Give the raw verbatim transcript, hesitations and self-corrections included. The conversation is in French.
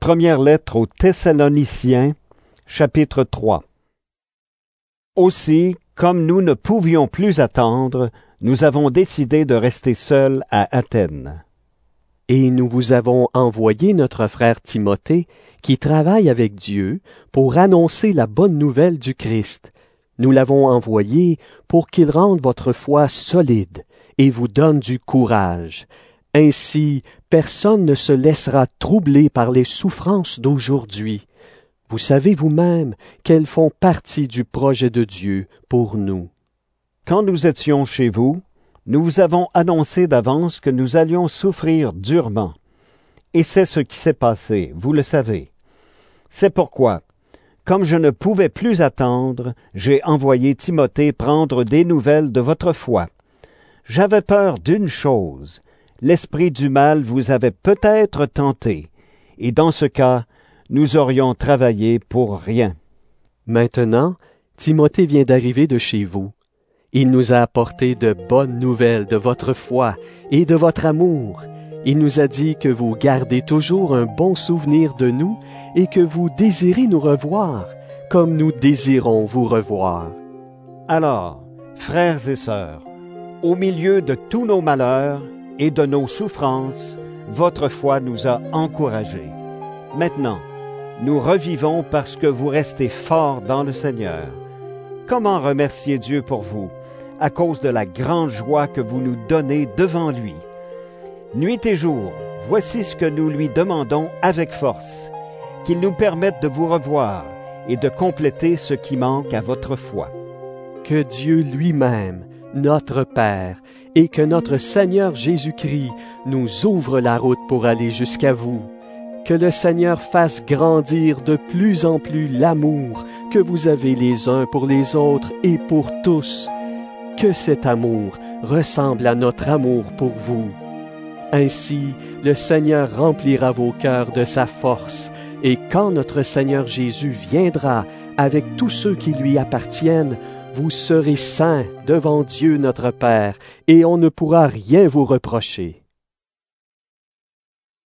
Première lettre aux Thessaloniciens, chapitre trois. Aussi, comme nous ne pouvions plus attendre, nous avons décidé de rester seuls à Athènes. Et nous vous avons envoyé notre frère Timothée, qui travaille avec Dieu pour annoncer la bonne nouvelle du Christ. Nous l'avons envoyé pour qu'il rende votre foi solide et vous donne du courage. Ainsi, personne ne se laissera troubler par les souffrances d'aujourd'hui. Vous savez vous-même qu'elles font partie du projet de Dieu pour nous. Quand nous étions chez vous, nous vous avons annoncé d'avance que nous allions souffrir durement. Et c'est ce qui s'est passé, vous le savez. C'est pourquoi, comme je ne pouvais plus attendre, j'ai envoyé Timothée prendre des nouvelles de votre foi. J'avais peur d'une chose. L'esprit du mal vous avait peut-être tenté, et dans ce cas, nous aurions travaillé pour rien. Maintenant, Timothée vient d'arriver de chez vous. Il nous a apporté de bonnes nouvelles de votre foi et de votre amour. Il nous a dit que vous gardez toujours un bon souvenir de nous et que vous désirez nous revoir, comme nous désirons vous revoir. Alors, frères et sœurs, au milieu de tous nos malheurs et de nos souffrances, votre foi nous a encouragés. Maintenant, nous revivons parce que vous restez forts dans le Seigneur. Comment remercier Dieu pour vous, à cause de la grande joie que vous nous donnez devant lui? Nuit et jour, voici ce que nous lui demandons avec force, qu'il nous permette de vous revoir et de compléter ce qui manque à votre foi. Que Dieu lui-même, notre Père, et que notre Seigneur Jésus-Christ nous ouvre la route pour aller jusqu'à vous. Que le Seigneur fasse grandir de plus en plus l'amour que vous avez les uns pour les autres et pour tous. Que cet amour ressemble à notre amour pour vous. Ainsi, le Seigneur remplira vos cœurs de sa force, et quand notre Seigneur Jésus viendra avec tous ceux qui lui appartiennent, vous serez saints devant Dieu notre Père, et on ne pourra rien vous reprocher.